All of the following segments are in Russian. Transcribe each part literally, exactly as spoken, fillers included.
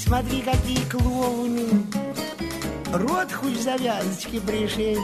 Смотри, какие клоуны. Рот хоть завязочки пришей.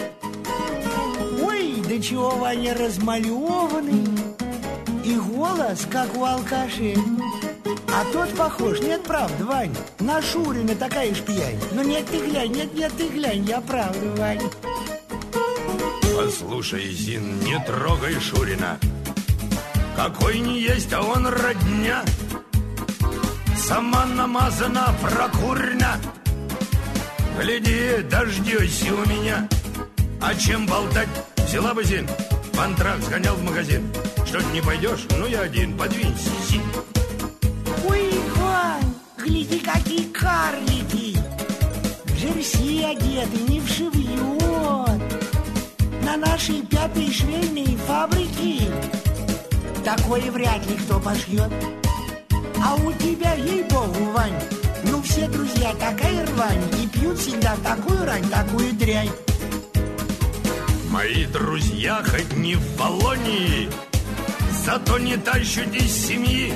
Ой, да чего Ваня размалеванный. И голос, как у алкашей. А тот похож, нет, правда, Вань, на Шурина такая ж пьянь. Ну нет, ты глянь, нет, нет, ты глянь, я правда, Вань. Послушай, Зин, не трогай Шурина. Какой не есть, а он родня. Сама намазана прокурня. Гляди, дождешься у меня. А чем болтать? Взяла бы, Зин, в антракт сгонял в магазин. Что, не пойдешь? Ну, я один, подвинься, Зин. Ой, Вань, гляди, какие карлики. В джерси одеты, не вшивьет. На нашей пятой швейной фабрике такое вряд ли кто пошьет. А у тебя, ей-богу, Вань, ну все друзья такая рвань. И пьют всегда такую рань, такую дрянь. Мои друзья хоть не в Болонии, зато не тащат из семьи.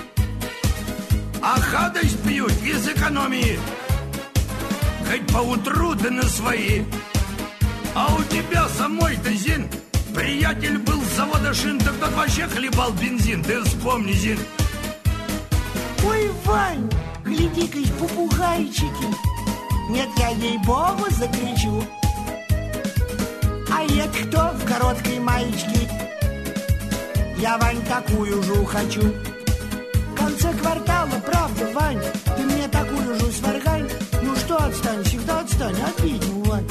А хадость пьют из экономии, хоть поутру да на свои. А у тебя самой-то, Зин, приятель был с завода шин, так тот вообще хлебал бензин. Ты вспомни, Зин. Ой, Вань, гляди-ка, попугайчики. Нет, я ей-богу закричу. А это кто в короткой маечке? Я, Вань, такую же хочу. В конце квартала, правда, Вань, ты мне такую же сваргань. Ну что, отстань, всегда отстань, обидел, Вань.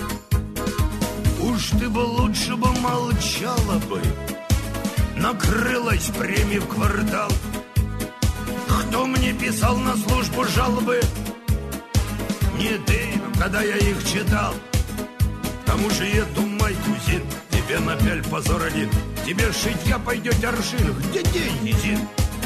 Уж ты бы лучше бы молчала бы. Накрылась премия в квартал. Кто мне писал на службу жалобы? Не ты, когда я их читал. К тому же эту майку, Зин, тебе напяль позор один. Тебе шитья пойдет аршин. Где деньги, Зин?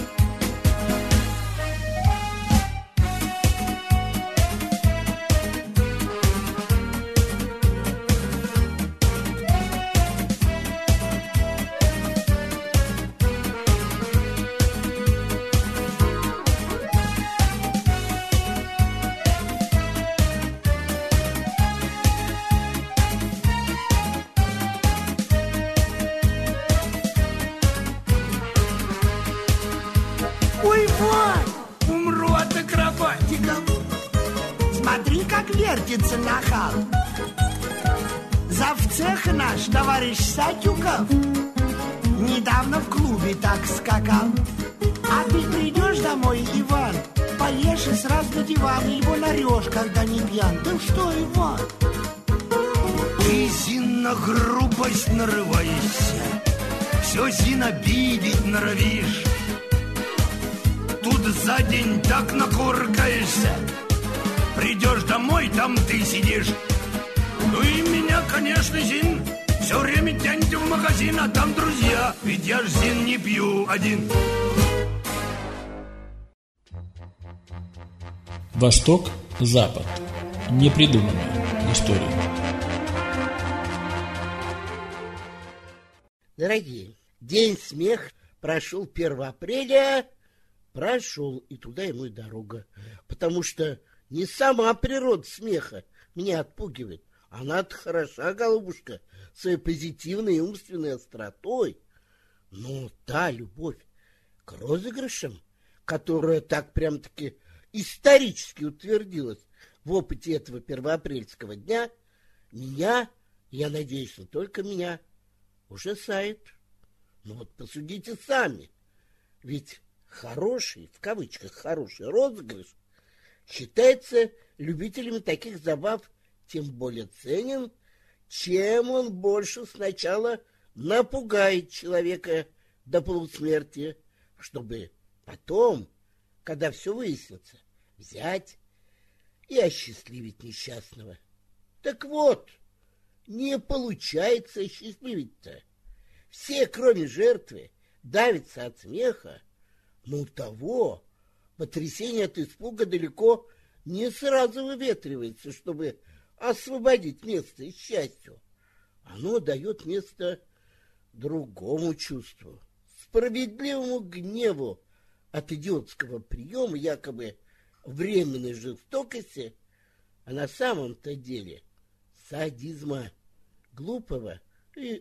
Вертится нахал. Завцех наш товарищ Сатюков недавно в клубе так скакал. А ты придешь домой, Иван, поешь и сразу на диван, либо нарешь, когда не пьян. Ты что, Иван? Ты, Зин, на грубость нарываешься. Все, Зин, обидеть норовишь. Тут за день так накуркаешься. Придешь домой, там ты сидишь. Ну и меня, конечно, Зин, все время тянет в магазин, а там друзья. Ведь я ж, Зин, не пью один. Восток, Запад. Непридуманная история. Дорогие, День смеха прошел первого апреля. Прошел, и туда ему и дорога. Потому что не сама природа смеха меня отпугивает. Она-то хороша, голубушка, своей позитивной и умственной остротой. Но та любовь к розыгрышам, которая так прям-таки исторически утвердилась в опыте этого первоапрельского дня, меня, я надеюсь, не только меня, ужасает. Ну вот посудите сами. Ведь хороший, в кавычках, хороший розыгрыш считается любителями таких забав тем более ценен, чем он больше сначала напугает человека до полусмерти, чтобы потом, когда все выяснится, взять и осчастливить несчастного. Так вот, не получается осчастливить-то. Все, кроме жертвы, давятся от смеха, но у того потрясение от испуга далеко не сразу выветривается, чтобы освободить место и счастью. Оно дает место другому чувству, справедливому гневу от идиотского приема якобы временной жестокости, а на самом-то деле садизма, глупого и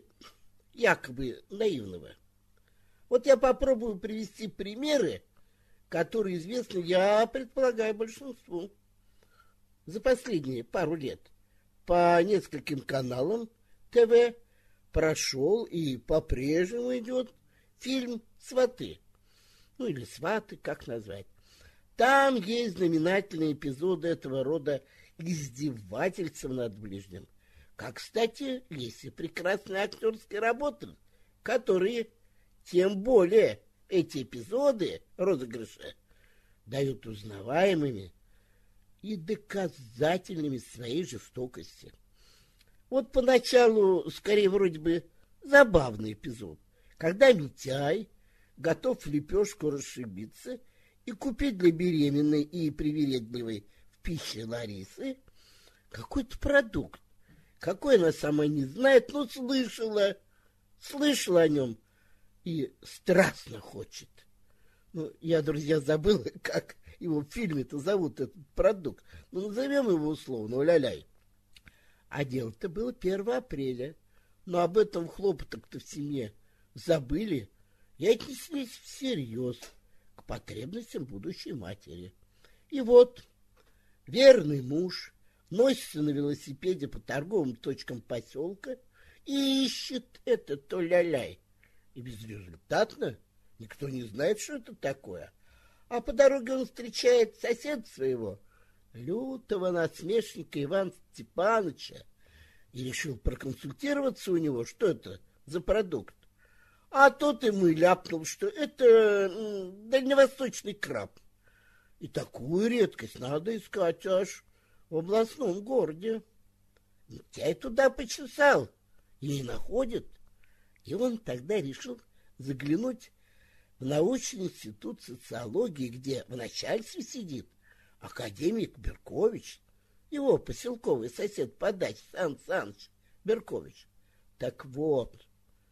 якобы наивного. Вот я попробую привести примеры, которые известны, я предполагаю, большинству. За последние пару лет по нескольким каналам ТВ прошел и по-прежнему идет фильм «Сваты». Ну или «Сваты», как назвать. Там есть знаменательные эпизоды этого рода издевательств над ближним. Как, кстати, есть и прекрасные актерские работы, которые, тем более, эти эпизоды розыгрыша дают узнаваемыми и доказательными своей жестокости. Вот поначалу, скорее, вроде бы забавный эпизод, когда Митяй готов в лепешку расшибиться и купить для беременной и привередливой в пище Ларисы какой-то продукт, какой она сама не знает, но слышала, слышала о нем и страстно хочет. Ну, я, друзья, забыл, как его в фильме-то зовут, этот продукт. Ну, назовем его условно ля-ляй. А дело-то было первого апреля. Но об этом хлопотах-то в семье забыли и отнеслись всерьез к потребностям будущей матери. И вот верный муж носится на велосипеде по торговым точкам поселка и ищет это-то ля-ляй. И безрезультатно. Никто не знает, что это такое. А по дороге он встречает соседа своего, лютого насмешника Ивана Степановича, и решил проконсультироваться у него, что это за продукт. А тот ему и ляпнул, что это дальневосточный краб. И такую редкость надо искать аж в областном городе. Митяй туда почесал и не находит. И он тогда решил заглянуть в научный институт социологии, где в начальстве сидит академик Беркович, его поселковый сосед по даче Сан Саныч Беркович. Так вот,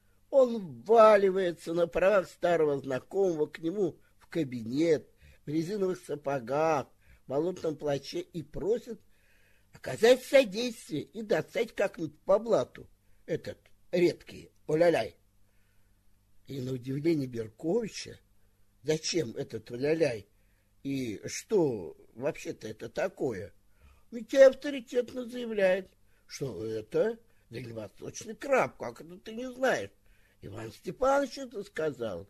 он вваливается на правах старого знакомого к нему в кабинет, в резиновых сапогах, в болотном плаще и просит оказать содействие и достать как-нибудь по блату этот редкий оля-ляй. И на удивление Берковича, зачем этот оля-ляй и что вообще-то это такое, Митяй авторитетно заявляет, что это дальневосточный краб, как это ты не знаешь. Иван Степанович это сказал.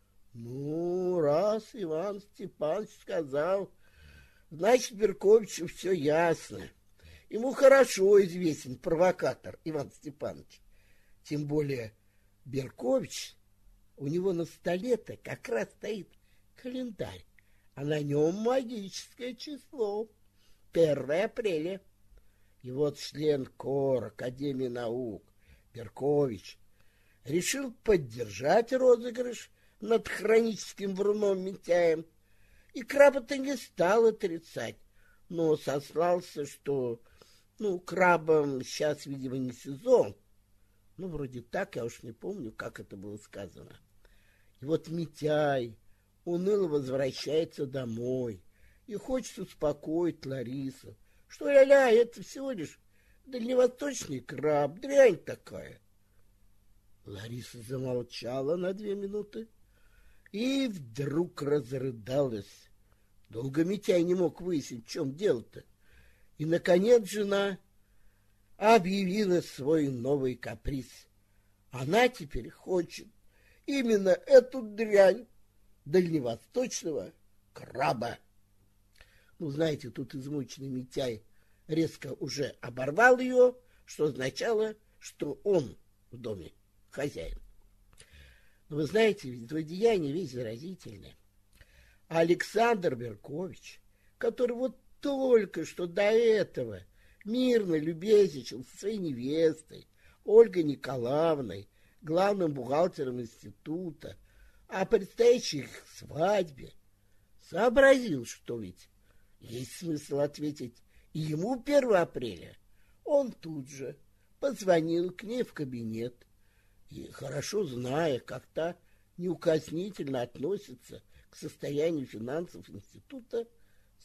Ну, раз Иван Степанович сказал, значит, Берковичу все ясно. Ему хорошо известен провокатор Иван Степанович. Тем более Беркович, у него на столе-то как раз стоит календарь, а на нем магическое число первое апреля. И вот член КОР Академии наук Беркович решил поддержать розыгрыш над хроническим вруном Митяем. И краба-то не стал отрицать, но сослался, что ну, крабам сейчас, видимо, не сезон. Ну, вроде так, я уж не помню, как это было сказано. И вот Митяй уныло возвращается домой и хочет успокоить Ларису, что ля-ля, это всего лишь дальневосточный краб, дрянь такая. Лариса замолчала на две минуты и вдруг разрыдалась. Долго Митяй не мог выяснить, в чем дело-то. И, наконец, жена объявила свой новый каприз. Она теперь хочет именно эту дрянь дальневосточного краба. Ну, знаете, тут измученный Митяй резко уже оборвал ее, что означало, что он в доме хозяин. Но вы знаете, ведь злодеяние весь заразительное. А Александр Беркович, который вот только что до этого мирно любезничал со своей невестой Ольгой Николаевной, главным бухгалтером института, о предстоящей их свадьбе, сообразил, что ведь есть смысл ответить и ему первого апреля. Он тут же позвонил к ней в кабинет и, хорошо зная, как та неукоснительно относится к состоянию финансов института,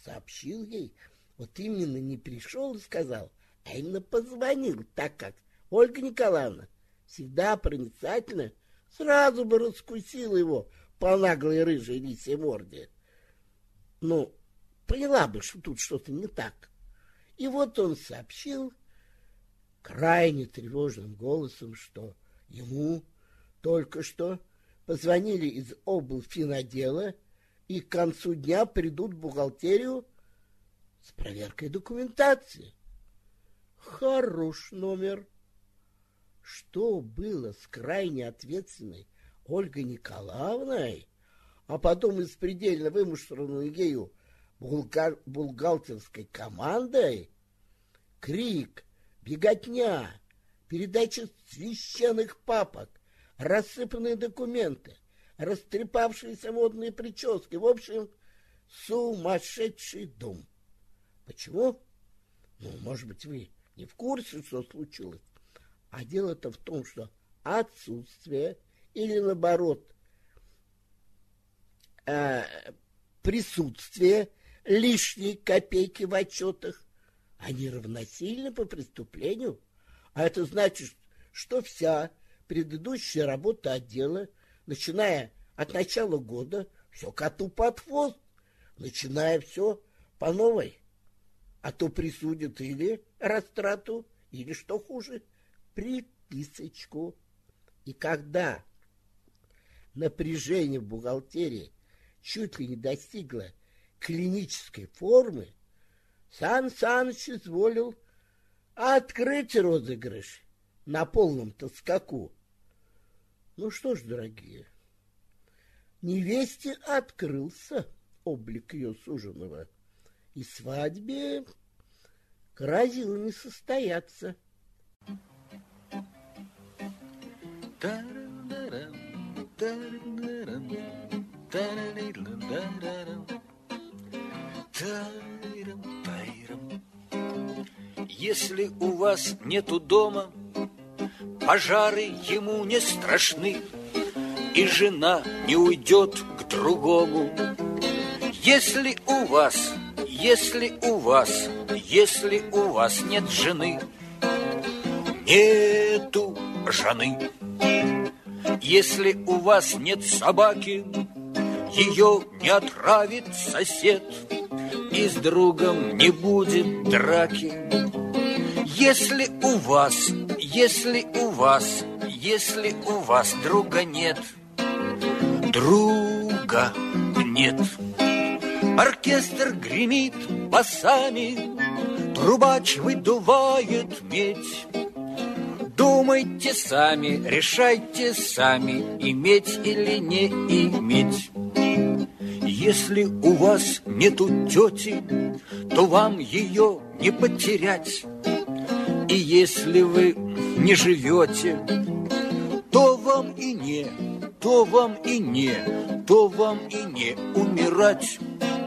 сообщил ей, вот именно не пришел и сказал, а именно позвонил, так как Ольга Николаевна всегда проницательно сразу бы раскусила его по наглой рыжей лисьей морде. Ну, поняла бы, что тут что-то не так. И вот он сообщил крайне тревожным голосом, что ему только что позвонили из облфинотдела и к концу дня придут в бухгалтерию с проверкой документации. Хорош номер. Что было с крайне ответственной Ольгой Николаевной, а потом и с предельно вымуштрованной ею булга- бухгалтерской командой? Крик, беготня, передача священных папок, рассыпанные документы, растрепавшиеся модные прически. В общем, сумасшедший дом. Почему? Ну, может быть, вы не в курсе, что случилось. А дело-то в том, что отсутствие или, наоборот, э, присутствие лишней копейки в отчетах, они равносильны по преступлению. А это значит, что вся предыдущая работа отдела, начиная от начала года, все коту под хвост, начиная все по новой. А то присудят или растрату, или, что хуже, приписочку. И когда напряжение в бухгалтерии чуть ли не достигло клинической формы, Сан Саныч изволил открыть розыгрыш на полном-то скаку. Ну что ж, дорогие, невесте открылся облик ее суженого, и свадьбе грозило не состояться. Если у вас нету дома, пожары ему не страшны, и жена не уйдет к другому. Если у вас, если у вас, если у вас нет жены, нету жены. Если у вас нет собаки, ее не отравит сосед, и с другом не будет драки. Если у вас, если у вас, если у вас друга нет, друга нет. Оркестр гремит басами, трубач выдувает медь. Думайте сами, решайте сами, иметь или не иметь. Если у вас нету тети, то вам ее не потерять. И если вы не живете, то вам и не, то вам и не, то вам и не умирать,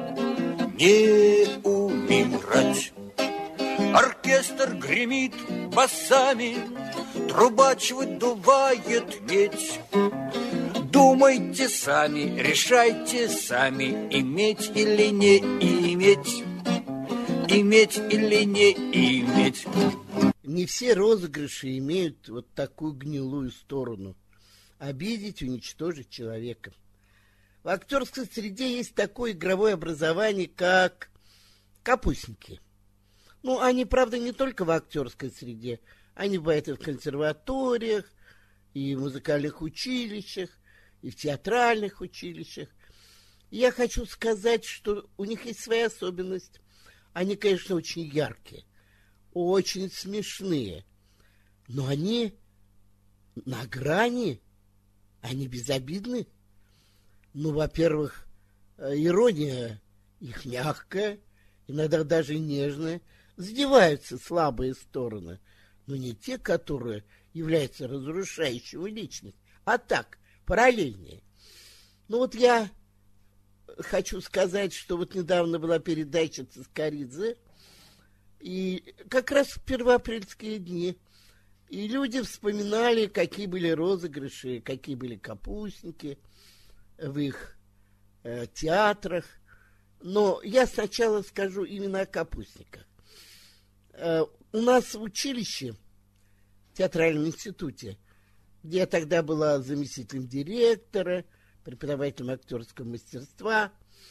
не умирать. Оркестр гремит басами, трубач выдувает медь. Думайте сами, решайте сами, иметь или не иметь, иметь или не иметь. Не все розыгрыши имеют вот такую гнилую сторону. Обидеть, уничтожить человека. В актерской среде есть такое игровое образование, как капустники. Ну, они, правда, не только в актерской среде. Они бывают и в консерваториях, и в музыкальных училищах, и в театральных училищах. И я хочу сказать, что у них есть своя особенность. Они, конечно, очень яркие, очень смешные, но они на грани, они безобидны. Ну, во-первых, ирония их мягкая, иногда даже нежная, задеваются слабые стороны, но не те, которые являются разрушающей личностью, а так, параллельнее. Ну вот я хочу сказать, что вот недавно была передача Цискоридзе, и как раз в первоапрельские дни, и люди вспоминали, какие были розыгрыши, какие были капустники в их э, театрах. Но я сначала скажу именно о капустниках. У нас в училище, в театральном институте, где я тогда была заместителем директора, преподавателем актерского мастерства,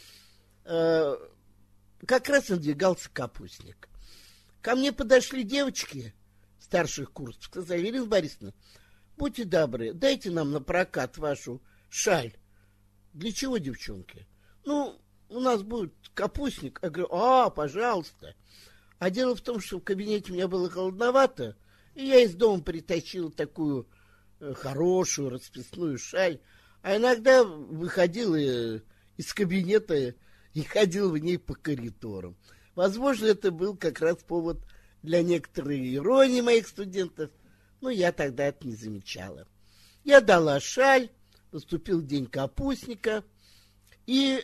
как раз надвигался капустник. Ко мне подошли девочки старших курсов, сказали: Ирина Борисовна, будьте добры, дайте нам на прокат вашу шаль. Для чего, девчонки? Ну, у нас будет капустник. Я говорю: а, пожалуйста. А дело в том, что в кабинете у меня было холодновато, и я из дома притащил такую э, хорошую расписную шаль, а иногда выходил э, из кабинета и ходил в ней по коридорам. Возможно, это был как раз повод для некоторой иронии моих студентов, но я тогда это не замечала. Я дала шаль, наступил день капустника, и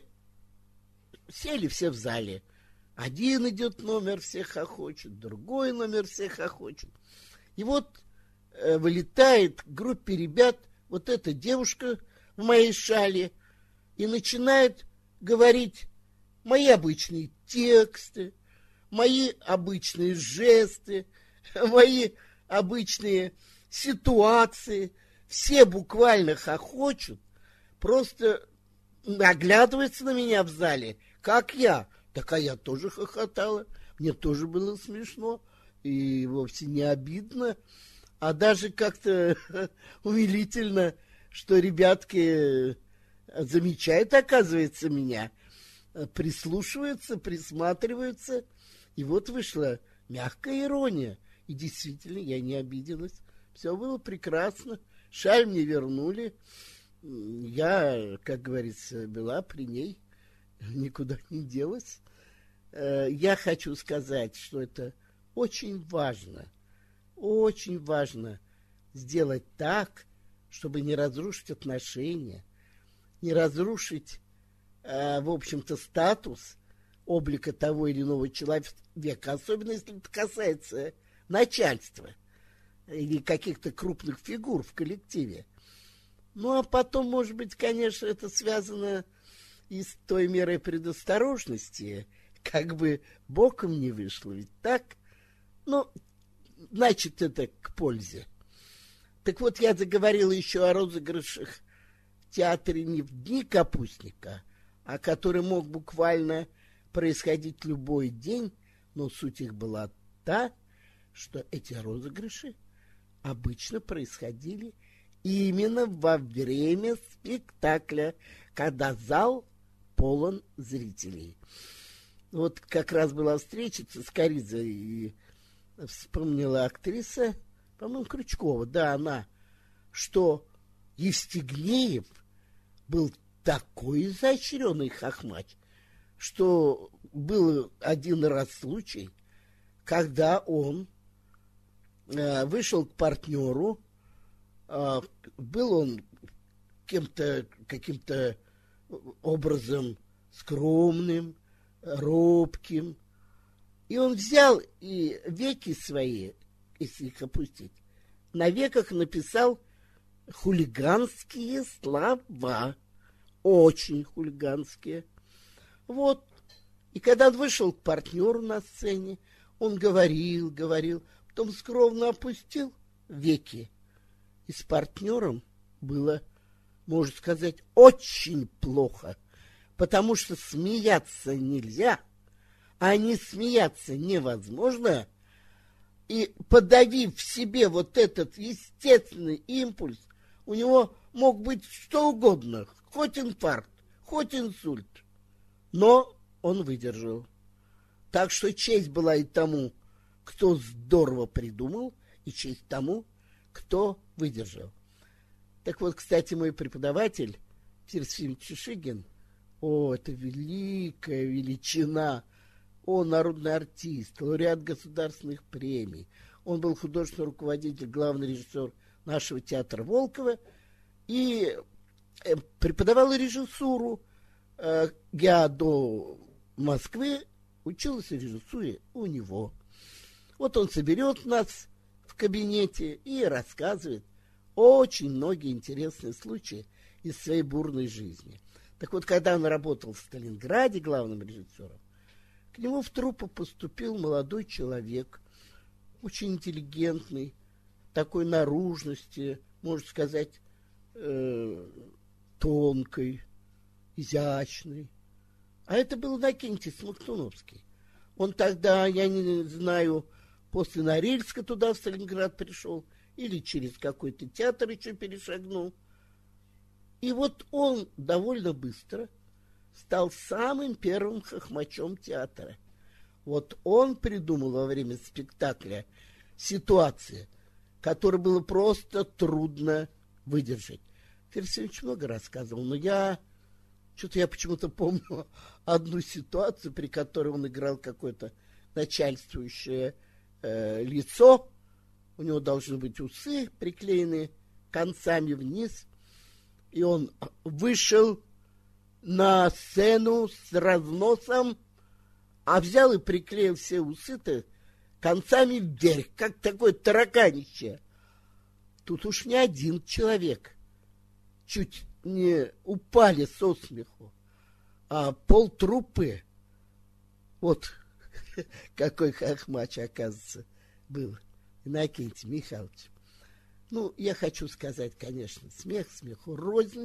сели все в зале. Один идет номер, всех хохочет, другой номер, всех хохочет. И вот э, вылетает к группе ребят вот эта девушка в моей шале и начинает говорить мои обычные тексты, мои обычные жесты, мои обычные ситуации. Все буквально хохочут, просто оглядываются на меня в зале, как я. Так а я тоже хохотала, мне тоже было смешно и вовсе не обидно, а даже как-то умилительно, что ребятки замечают, оказывается, меня, прислушиваются, присматриваются, и вот вышла мягкая ирония, и действительно я не обиделась, все было прекрасно, шаль мне вернули, я, как говорится, была при ней, никуда не делась. Я хочу сказать, что это очень важно, очень важно сделать так, чтобы не разрушить отношения, не разрушить, в общем-то, статус облика того или иного человека, особенно если это касается начальства или каких-то крупных фигур в коллективе. Ну, а потом, может быть, конечно, это связано и с той мерой предосторожности, как бы боком не вышло, ведь так? Ну, значит, это к пользе. Так вот, я заговорила еще о розыгрышах в театре не в дни капустника, а который мог буквально происходить любой день, но суть их была та, что эти розыгрыши обычно происходили именно во время спектакля, когда зал полон зрителей. Вот как раз была встреча с Коридзе, и вспомнила актриса, по-моему, Крючкова, да, она, что Евстигнеев был такой изощренный хохмач, что был один раз случай, когда он э, вышел к партнеру, э, был он кем-то, каким-то образом скромным, робким, и он взял и веки свои, если их опустить, на веках написал хулиганские слова, очень хулиганские. Вот. И когда он вышел к партнеру на сцене, он говорил, говорил, потом скромно опустил веки. И с партнером было, можно сказать, очень плохо, потому что смеяться нельзя, а не смеяться невозможно. И подавив в себе вот этот естественный импульс, у него мог быть что угодно, хоть инфаркт, хоть инсульт. Но он выдержал. Так что честь была и тому, кто здорово придумал, и честь тому, кто выдержал. Так вот, кстати, мой преподаватель Серафим Чешигин, о, это великая величина, он народный артист, лауреат государственных премий, он был художественный руководитель, главный режиссер нашего театра Волкова и преподавал режиссуру. Я до Москвы учился режиссуре у него. Вот он соберет нас в кабинете и рассказывает очень многие интересные случаи из своей бурной жизни. Так вот, когда он работал в Сталинграде главным режиссером, к нему в труппу поступил молодой человек, очень интеллигентный, такой наружности, можно сказать, э, тонкой, изящной. А это был Иннокентий Смоктуновский. Он тогда, я не знаю, после Норильска туда, в Сталинград, пришел, или через какой-то театр еще перешагнул. И вот он довольно быстро стал самым первым хохмачом театра. Вот он придумал во время спектакля ситуации, которые было просто трудно выдержать. Ферсевич много рассказывал, но я что-то я почему-то помню одну ситуацию, при которой он играл какое-то начальствующее э, лицо. У него должны быть усы приклеены концами вниз. И он вышел на сцену с разносом, а взял и приклеил все усы-то концами вверх, как такое тараканище. Тут уж не один человек чуть не упали со смеху, а полтруппы. Вот какой хохмач, оказывается, был Иннокентий Михайлович. Ну, я хочу сказать, конечно, смех, смеху рознь.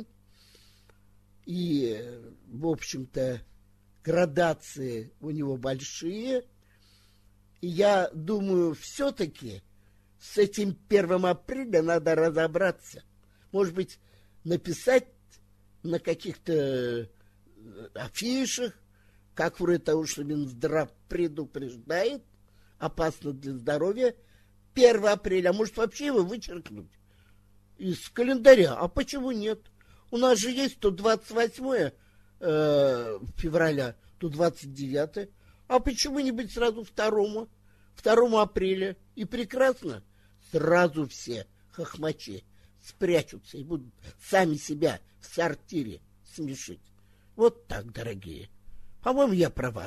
И, в общем-то, градации у него большие. И я думаю, все-таки с этим первым апреля надо разобраться. Может быть, написать на каких-то афишах, как вроде того, что Минздрав предупреждает, опасно для здоровья, первого апреля, а может вообще его вычеркнуть из календаря. А почему нет? У нас же есть то двадцать восьмое э, февраля, то двадцать девятое. А почему не быть сразу второго, второго апреля? И прекрасно сразу все хохмачи спрячутся и будут сами себя в сортире смешить. Вот так, дорогие. По-моему, я права.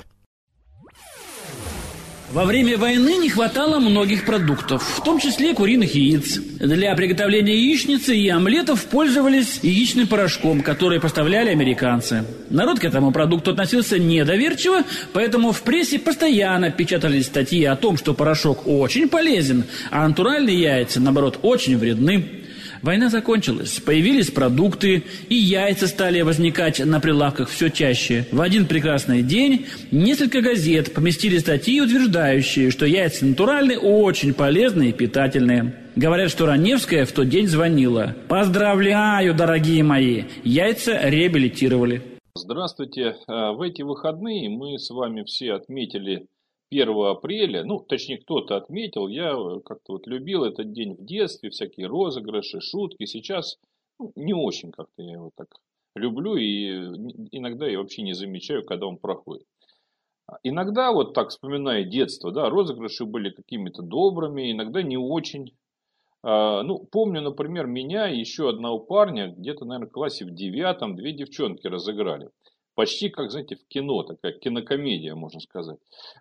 Во время войны не хватало многих продуктов, в том числе куриных яиц. Для приготовления яичницы и омлетов пользовались яичным порошком, который поставляли американцы. Народ к этому продукту относился недоверчиво, поэтому в прессе постоянно печатались статьи о том, что порошок очень полезен, а натуральные яйца, наоборот, очень вредны. Война закончилась, появились продукты, и яйца стали возникать на прилавках все чаще. В один прекрасный день несколько газет поместили статьи, утверждающие, что яйца натуральные, очень полезные и питательные. Говорят, что Раневская в тот день звонила. Поздравляю, дорогие мои, яйца реабилитировали. Здравствуйте. В эти выходные мы с вами все отметили первого апреля, ну, точнее, кто-то отметил, я как-то вот любил этот день в детстве, всякие розыгрыши, шутки. Сейчас ну, не очень как-то я его так люблю, и иногда я вообще не замечаю, когда он проходит. Иногда, вот так вспоминая детство, да, розыгрыши были какими-то добрыми, иногда не очень. Ну, помню, например, меня и еще одного парня, где-то, наверное, в классе в девятом, две девчонки разыграли. Почти, как, знаете, в кино, такая кинокомедия, можно сказать.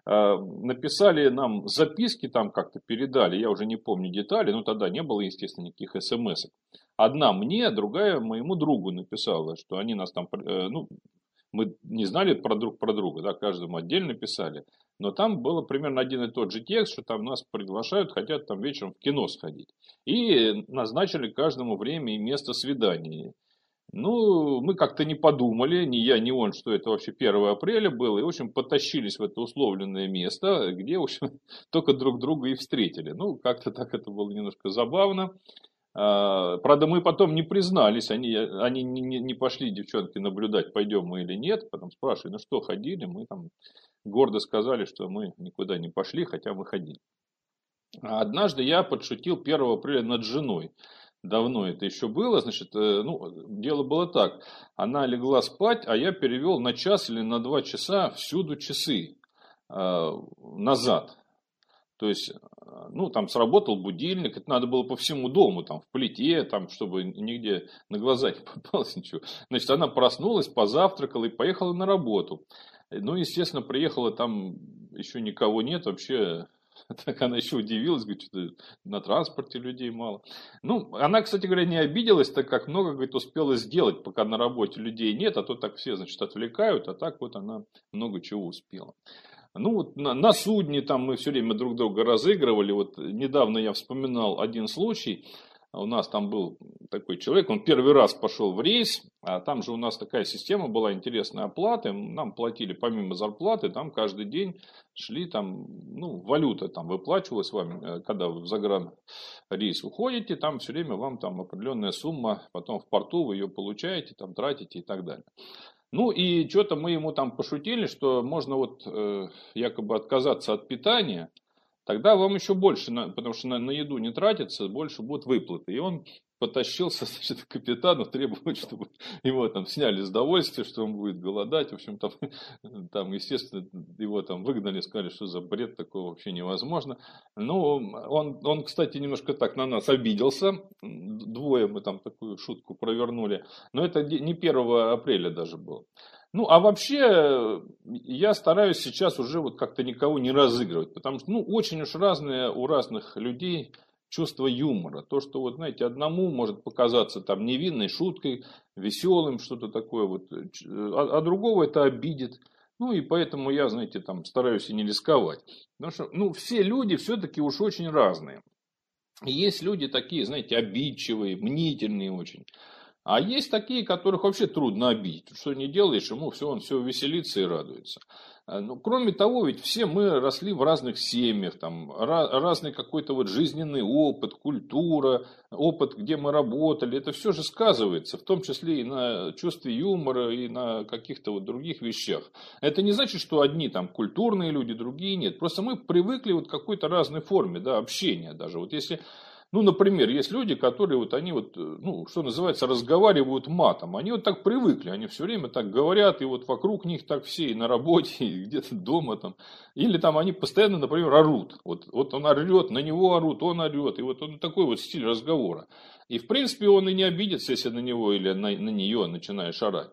Написали нам записки, там как-то передали, я уже не помню детали, но тогда не было, естественно, никаких смс-ок. Одна мне, другая моему другу написала, что они нас там, ну, мы не знали про друг про друга, да, каждому отдельно писали, но там было примерно один и тот же текст, что там нас приглашают, хотят там вечером в кино сходить. И назначили каждому время и место свидания. Ну, мы как-то не подумали, ни я, ни он, что это вообще первого апреля было. И, в общем, потащились в это условленное место, где, в общем, только друг друга и встретили. Ну, как-то так это было немножко забавно. Правда, мы потом не признались, они, они не, не пошли, девчонки, наблюдать, пойдем мы или нет. Потом спрашивали, ну что, ходили? Мы там гордо сказали, что мы никуда не пошли, хотя мы ходили. А однажды я подшутил первого апреля над женой. Давно это еще было, значит, ну, дело было так, она легла спать, а я перевел на час или на два часа всюду часы э, назад. То есть, ну, там сработал будильник, это надо было по всему дому, там, в плите, там, чтобы нигде на глаза не попалось ничего. Значит, она проснулась, позавтракала и поехала на работу. Ну, естественно, приехала, там еще никого нет, вообще Так она еще удивилась, говорит, что на транспорте людей мало. Ну, она, кстати говоря, не обиделась, так как много, говорит, успела сделать, пока на работе людей нет, а то так все, значит, отвлекают, а так вот она много чего успела. Ну, вот на, на судне там мы все время друг друга разыгрывали. Вот недавно я вспоминал один случай. У нас там был такой человек, он первый раз пошел в рейс, а там же у нас такая система была интересной оплаты, нам платили помимо зарплаты, там каждый день шли там, ну, валюта там выплачивалась вам, когда вы в загранрейс уходите, там все время вам там определенная сумма, потом в порту вы ее получаете, там тратите и так далее. Ну и что-то мы ему там пошутили, что можно вот э, якобы отказаться от питания, тогда вам еще больше, потому что на, на еду не тратится, больше будут выплаты. И он потащился, значит, к капитану требовать, чтобы его там сняли с довольствия, что он будет голодать. В общем, там, там, естественно, его там выгнали, сказали, что за бред, такого вообще невозможно. Ну, он, он, кстати, немножко так на нас обиделся. Двое мы там такую шутку провернули. Но это не первого апреля даже было. Ну, а вообще, я стараюсь сейчас уже вот как-то никого не разыгрывать, потому что, ну, очень уж разные у разных людей чувство юмора. То, что, вот, знаете, одному может показаться там невинной шуткой, веселым, что-то такое, вот, а, а другого это обидит. Ну, и поэтому я, знаете, там стараюсь и не рисковать. Потому что, ну, все люди все-таки уж очень разные. И есть люди такие, знаете, обидчивые, мнительные очень. А есть такие, которых вообще трудно обидеть. Что не делаешь, ему все, он все веселится и радуется. Ну, кроме того, ведь все мы росли в разных семьях, там, разный какой-то вот жизненный опыт, культура, опыт, где мы работали. Это все же сказывается, в том числе и на чувстве юмора, и на каких-то вот других вещах. Это не значит, что одни там культурные люди, другие нет. Просто мы привыкли вот к какой-то разной форме, да, общения даже. Вот если... Ну, например, есть люди, которые вот они вот, ну, что называется, разговаривают матом. Они вот так привыкли, они все время так говорят, и вот вокруг них так все, и на работе, и где-то дома там. Или там они постоянно, например, орут. Вот, вот он орет, на него орут, он орет. И вот он такой вот стиль разговора. И в принципе он и не обидится, если на него или на, на нее начинаешь орать.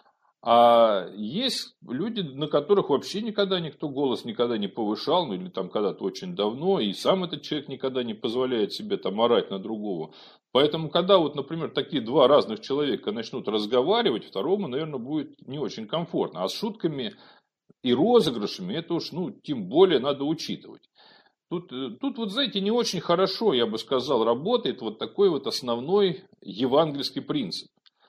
А есть люди, на которых вообще никогда никто голос никогда не повышал, ну или там когда-то очень давно, и сам этот человек никогда не позволяет себе там орать на другого. Поэтому, когда вот, например, такие два разных человека начнут разговаривать, второму, наверное, будет не очень комфортно. А с шутками и розыгрышами это уж, ну, тем более надо учитывать. Тут, тут вот, знаете, не очень хорошо, я бы сказал, работает вот такой вот основной евангельский принцип.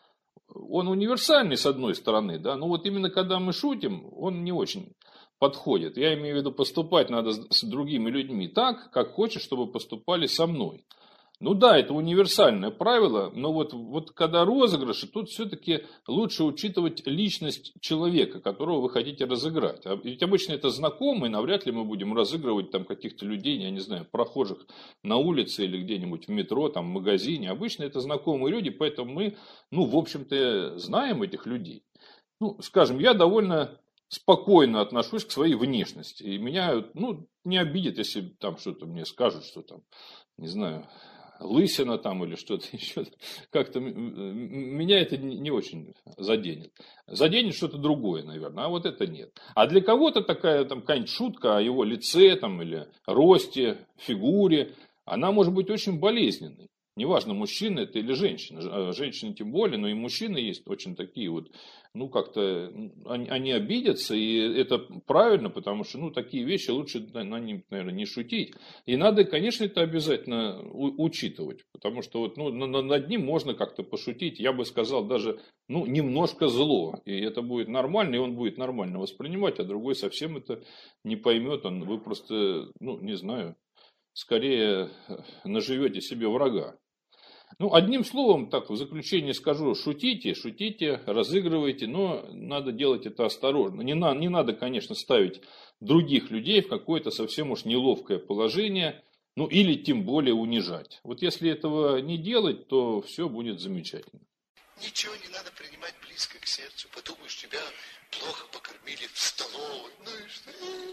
Он универсальный с одной стороны, да, но вот именно когда мы шутим, он не очень подходит. Я имею в виду, поступать надо с другими людьми так, как хочешь, чтобы поступали со мной. Ну да, это универсальное правило, но вот, вот когда розыгрыши, тут все-таки лучше учитывать личность человека, которого вы хотите разыграть. Ведь обычно это знакомые, навряд ли мы будем разыгрывать там каких-то людей, я не знаю, прохожих на улице или где-нибудь в метро, там в магазине. Обычно это знакомые люди, поэтому мы, ну, в общем-то, знаем этих людей. Ну, скажем, я довольно спокойно отношусь к своей внешности. И меня, ну, не обидит, если там что-то мне скажут, что там, не знаю... лысина там или что-то еще, как-то меня это не очень заденет. Заденет что-то другое, наверное, а вот это нет. А для кого-то такая там какая-нибудь шутка о его лице там, или росте, фигуре, она может быть очень болезненной. Неважно, мужчина это или женщина. Женщины тем более, но и мужчины есть очень такие вот, ну, как-то они, они обидятся, и это правильно, потому что, ну, такие вещи лучше на них, наверное, не шутить. И надо, конечно, это обязательно у, учитывать, потому что вот, ну, над ним можно как-то пошутить, я бы сказал, даже, ну, немножко зло, и это будет нормально, и он будет нормально воспринимать, а другой совсем это не поймет, он, вы просто, ну, не знаю, скорее наживете себе врага. Ну, одним словом, так, в заключение скажу, шутите, шутите, разыгрывайте, но надо делать это осторожно. Не, на, не надо, конечно, ставить других людей в какое-то совсем уж неловкое положение, ну, или тем более унижать. Вот если этого не делать, то все будет замечательно. Ничего не надо принимать близко к сердцу. Подумаешь, тебя плохо покормили в столовой. Ну и что?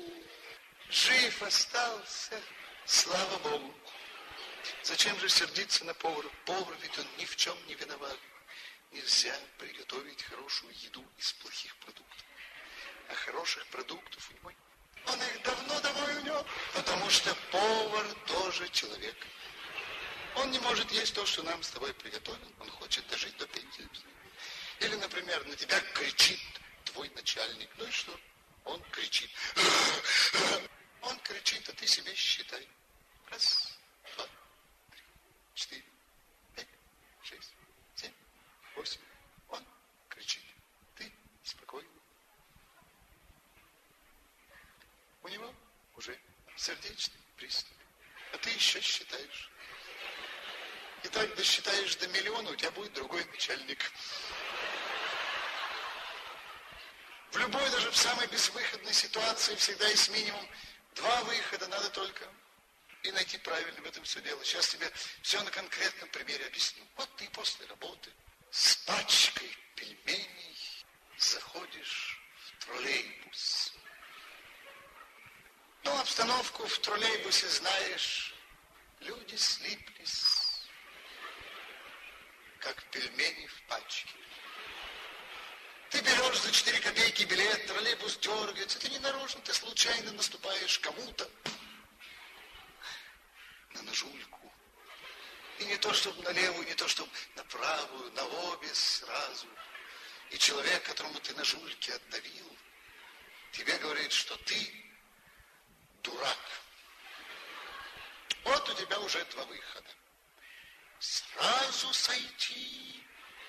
Жив остался, слава Богу. Зачем же сердиться на повара? Повар ведь он ни в чем не виноват. Нельзя приготовить хорошую еду из плохих продуктов. А хороших продуктов у него Он их давно домой унес, потому что повар тоже человек. Он не может есть то, что нам с тобой приготовил. Он хочет дожить до пенсии. Или, например, на тебя кричит твой начальник. Ну и что? Он кричит. Он кричит, а ты себе считай. Раз, два, три, четыре, пять, шесть, семь, восемь. Он кричит. Ты спокойно. У него уже сердечный приступ. А ты еще считаешь. И так досчитаешь до миллиона, у тебя будет другой начальник. В любой, даже в самой безвыходной ситуации всегда есть минимум два выхода, надо только и найти правильно в этом все дело. Сейчас тебе все на конкретном примере объясню. Вот ты после работы с пачкой пельменей заходишь в троллейбус. Ну, обстановку в троллейбусе знаешь, люди слиплись, как пельмени в пачке. Ты берешь за четыре копейки билет, троллейбус дергается, ты не нарочно, ты случайно наступаешь кому-то на ножульку. И не то, чтобы на левую, не то, чтобы на правую, на обе сразу. И человек, которому ты ножульки отдавил, тебе говорит, что ты дурак. Вот у тебя уже два выхода. Сразу сойти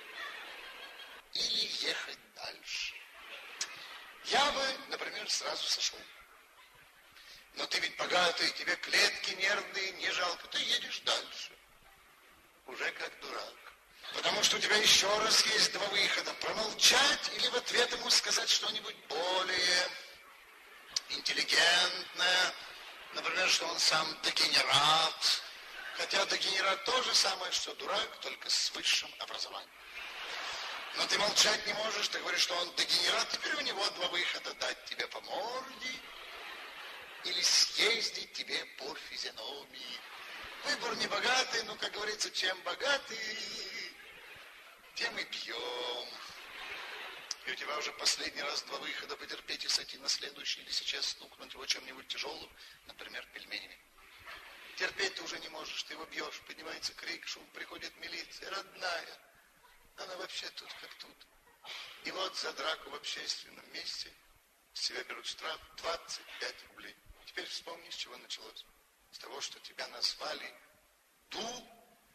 или ехать дальше. Я бы, например, сразу сошел. Но ты ведь богатый, тебе клетки нервные не жалко. Ты едешь дальше. Уже как дурак. Потому что у тебя еще раз есть два выхода. Промолчать или в ответ ему сказать что-нибудь более интеллигентное. Например, что он сам дегенерат. Хотя дегенерат то же самое, что дурак, только с высшим образованием. Но ты молчать не можешь, ты говоришь, что он дегенерат, теперь у него два выхода. Дать тебе по морде или съездить тебе по физиономии. Выбор не богатый, но, как говорится, чем богатый, тем и пьем. И у тебя уже последний раз два выхода: потерпеть и сойти на следующий, или сейчас стукнуть его чем-нибудь тяжелым, например, пельменями. Терпеть ты уже не можешь, ты его бьешь, поднимается крик, шум, приходит милиция, родная. Она вообще тут как тут. И вот за драку в общественном месте с тебя берут штраф двадцать пять рублей. Теперь вспомни, с чего началось. С того, что тебя назвали дураком.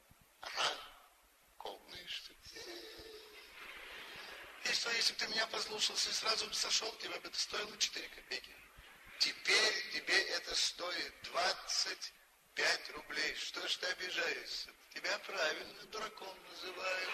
Ну и что? И что, если бы ты меня послушался и сразу бы сошел, тебе бы это стоило четыре копейки. Теперь тебе это стоит двадцать пять рублей. Что ж ты обижаешься? Тебя правильно дураком называют.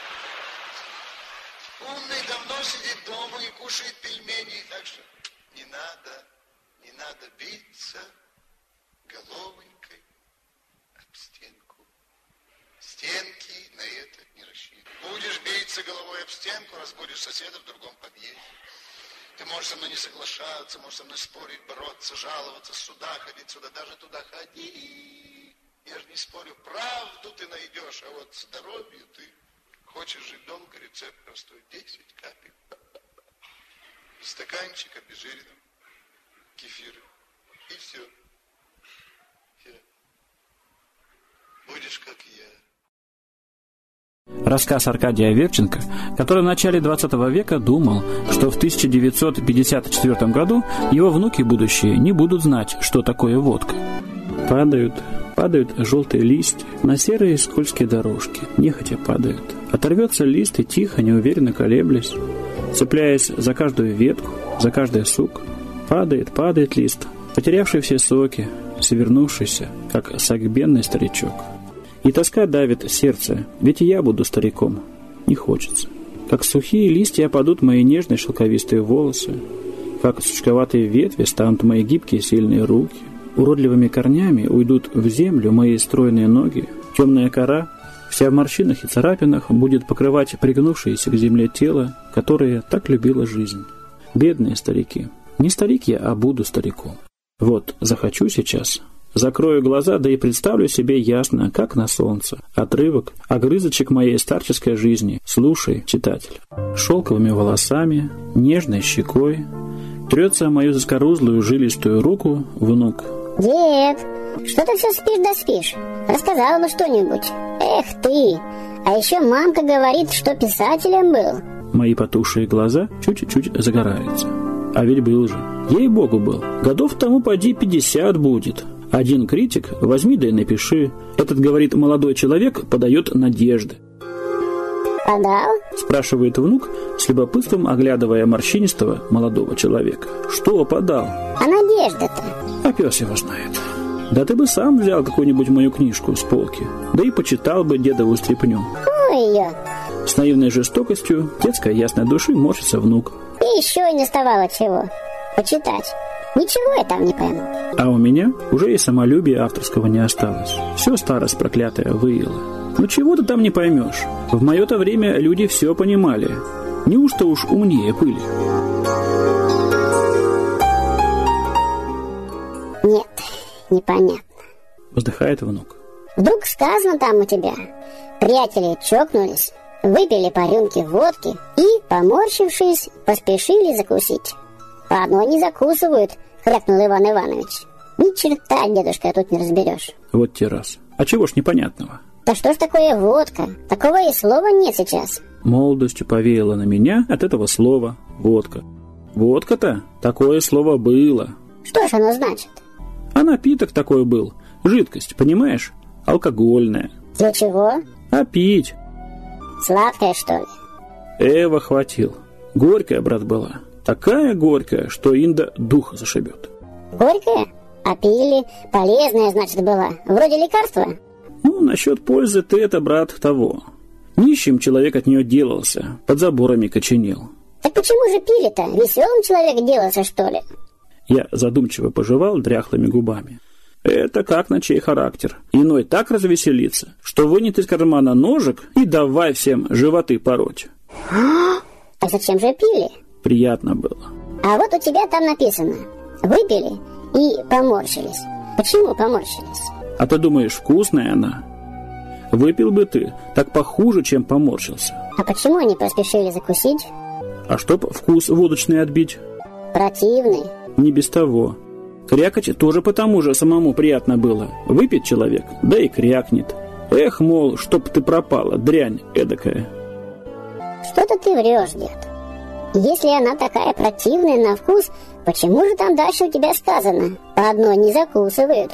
Умный давно сидит дома и кушает пельмени. Так что не надо, не надо биться головонькой об стенку. Стенки на это не рассчитаны. Будешь биться головой об стенку, разбудишь соседа в другом подъезде. Ты можешь со мной не соглашаться, можешь со мной спорить, бороться, жаловаться, сюда ходить, сюда, даже туда ходи. Я же не спорю, правду ты найдешь, а вот здоровью ты хочешь жить долго, рецепт простой, десять капель. Стаканчик обезжиренного кефира. И все. все. Будешь как я. Рассказ Аркадия Аверченко, который в начале двадцатого века думал, что в тысяча девятьсот пятьдесят четвёртом году его внуки будущие не будут знать, что такое водка. Падают, падают желтые листья на серые скользкие дорожки, нехотя падают. Оторвется лист и тихо, неуверенно колеблясь, цепляясь за каждую ветку, за каждый сук, падает, падает лист, потерявший все соки, свернувшийся, как согбенный старичок. И тоска давит сердце, ведь и я буду стариком. Не хочется. Как сухие листья опадут мои нежные шелковистые волосы, как сучковатые ветви станут мои гибкие сильные руки, уродливыми корнями уйдут в землю мои стройные ноги, темная кора, вся в морщинах и царапинах, будет покрывать пригнувшееся к земле тело, которое так любила жизнь. Бедные старики. Не старик я, а буду стариком. Вот, захочу сейчас... Закрою глаза, да и представлю себе ясно, как на солнце. Отрывок, огрызочек моей старческой жизни. Слушай, читатель. Шелковыми волосами, нежной щекой, Трется мою заскорузлую жилистую руку внук. Дед, что ты все спишь да спишь? Рассказал бы что-нибудь. Эх ты, а еще мамка говорит, что писателем был. Мои потухшие глаза чуть-чуть загораются. А ведь был же. Ей-богу был. Годов тому поди пятьдесят будет. Один критик, возьми да и напиши. Этот, говорит, молодой человек подает надежды. Подал? Спрашивает внук, с любопытством оглядывая морщинистого молодого человека. Что подал? А надежда-то? А пес его знает. Да ты бы сам взял какую-нибудь мою книжку с полки, да и почитал бы дедову стряпню. Ну ее. С наивной жестокостью детской ясной души морщится внук. И еще и не оставало чего. Почитать. Ничего я там не пойму. А у меня уже и самолюбия авторского не осталось. Все старость проклятая выела. Ну чего ты там не поймешь? В мое-то время люди все понимали. Неужто уж умнее были? Нет, непонятно. Вздыхает внук. Вдруг сказано там у тебя: приятели чокнулись, выпили по рюмке водки и, поморщившись, поспешили закусить. По одной не закусывают, хрякнул Иван Иванович. Ни черта, дедушка, тут не разберешь. Вот те раз. А чего ж непонятного? Да что ж такое водка? Такого и слова нет сейчас. Молодостью повеяло на меня от этого слова водка. Водка-то такое слово было. Что ж оно значит? А напиток такой был. Жидкость, понимаешь? Алкогольная. Для чего? А пить? Сладкая, что ли? Эва хватил. Горькая, брат, была. Такая горькая, что инда духа зашибет. Горькая? А пили? Полезная, значит, была. Вроде лекарства? Ну, насчет пользы ты это, брат, того. Нищим человек от нее делался, под заборами коченел. Так почему же пили-то? Веселым человек делался, что ли? Я задумчиво пожевал дряхлыми губами. Это как на чей характер. Иной так развеселится, что вынет из кармана ножик и давай всем животы пороть. Так зачем же пили? Приятно было. А вот у тебя там написано: выпили и поморщились. Почему поморщились? А ты думаешь, вкусная она? Выпил бы ты, так похуже, чем поморщился. А почему они поспешили закусить? А чтоб вкус водочный отбить? Противный. Не без того. Крякать тоже потому же самому приятно было. Выпить человек, да и крякнет. Эх, мол, чтоб ты пропала, дрянь эдакая. Что-то ты врешь, дед. Если она такая противная на вкус, почему же там дальше у тебя сказано: по одной не закусывают?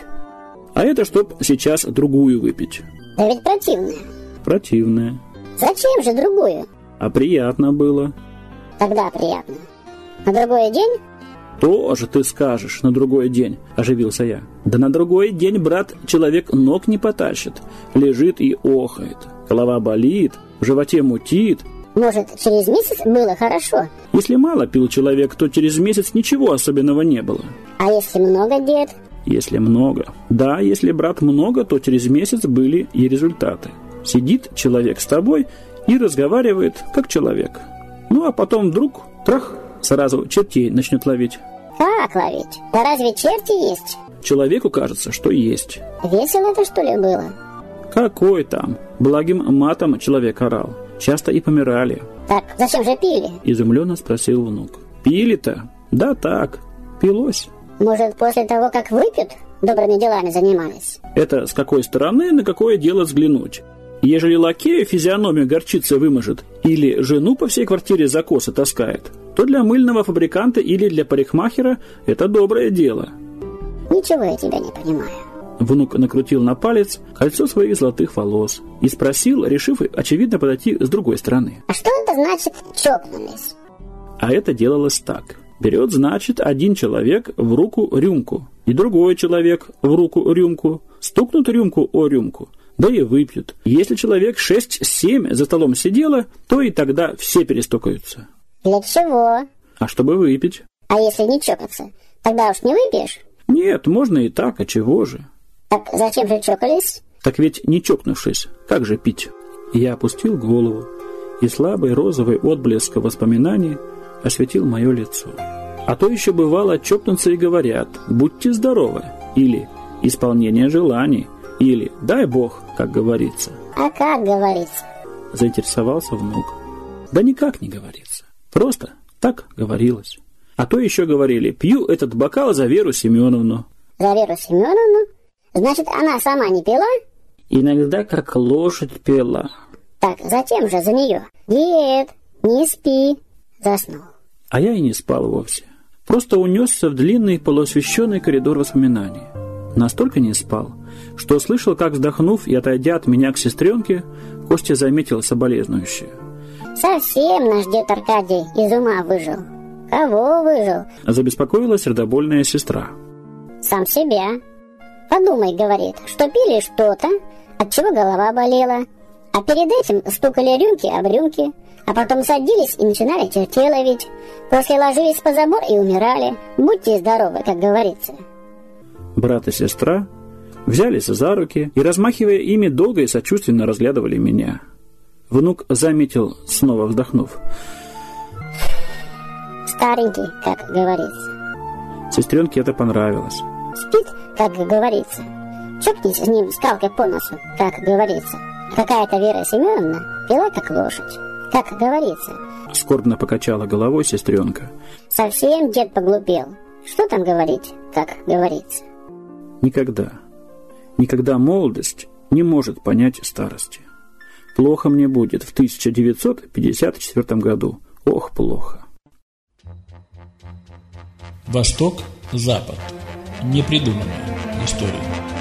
А это чтоб сейчас другую выпить. Да ведь противная. Противная. Зачем же другую? А приятно было. Тогда приятно. На другой день? Тоже ты скажешь, на другой день, оживился я. Да на другой день, брат, человек ног не потащит. Лежит и охает. Голова болит, в животе мутит. Может, через месяц было хорошо? Если мало пил человек, то через месяц ничего особенного не было. А если много, дед? Если много. Да, если, брат, много, то через месяц были и результаты. Сидит человек с тобой и разговаривает, как человек. Ну, а потом вдруг, трах, сразу чертей начнет ловить. Как ловить? Да разве черти есть? Человеку кажется, что есть. Весело это, что ли, было? Какой там? Благим матом человек орал. Часто и помирали. Так зачем же пили? Изумленно спросил внук. Пили-то? Да так, пилось. Может, после того, как выпьют, добрыми делами занимались? Это с какой стороны на какое дело взглянуть? Ежели лакею физиономию горчицей выможет или жену по всей квартире за косы таскает, то для мыльного фабриканта или для парикмахера это доброе дело. Ничего я тебя не понимаю. Внук накрутил на палец кольцо своих золотых волос и спросил, решив, очевидно, подойти с другой стороны. А что это значит «чокнулись»? А это делалось так. Берет, значит, один человек в руку рюмку, и другой человек в руку рюмку, стукнут рюмку о рюмку, да и выпьют. Если человек шесть-семь за столом сидело, то и тогда все перестукаются. Для чего? А чтобы выпить. А если не чокаться, тогда уж не выпьешь? Нет, можно и так, а чего же? Так зачем же чокались? Так ведь не чокнувшись, как же пить? Я опустил голову, и слабый розовый отблеск воспоминаний осветил мое лицо. А то еще бывало, чокнутся и говорят: «Будьте здоровы», или «Исполнение желаний», или «Дай Бог», как говорится. А как говорится? Заинтересовался внук. Да никак не говорится. Просто так говорилось. А то еще говорили: пью этот бокал за Веру Семеновну. За Веру Семеновну? Значит, она сама не пила? Иногда как лошадь пела. Так, затем же за нее. Дед, не спи. Заснул. А я и не спал вовсе. Просто унесся в длинный полуосвещенный коридор воспоминаний. Настолько не спал, что слышал, как, вздохнув и отойдя от меня к сестренке, Костя заметил соболезнующее. Совсем наш дед Аркадий из ума выжил. Кого выжил? Забеспокоилась сердобольная сестра. Сам себя. Подумай, говорит, что пили что-то, от чего голова болела, а перед этим стукали рюмки об рюмки, а потом садились и начинали чертей ловить. После ложились по забор и умирали. Будьте здоровы, как говорится. Брат и сестра взялись за руки и, размахивая ими, долго и сочувственно разглядывали меня. Внук заметил, снова вздохнув. Старенький, как говорится. Сестренке это понравилось. Спит, как говорится. Чокнись с ним скалкой по носу, как говорится. Какая-то Вера Семеновна пила, как лошадь, как говорится. Скорбно покачала головой сестренка. Совсем дед поглупел. Что там говорить, как говорится? Никогда, никогда молодость не может понять старости. Плохо мне будет в тысяча девятьсот пятьдесят четвёртом году. Ох, плохо. Восток, Запад. Непридуманная история.